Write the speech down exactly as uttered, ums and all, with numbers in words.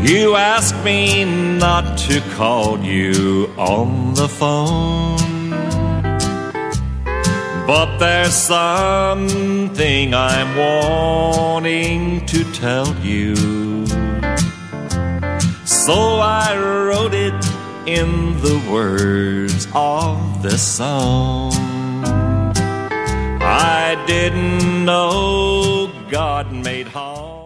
You asked me not to call you on the phone, but there's something I'm wanting to tell you. So I wrote it in the words of this song. I didn't know God made home.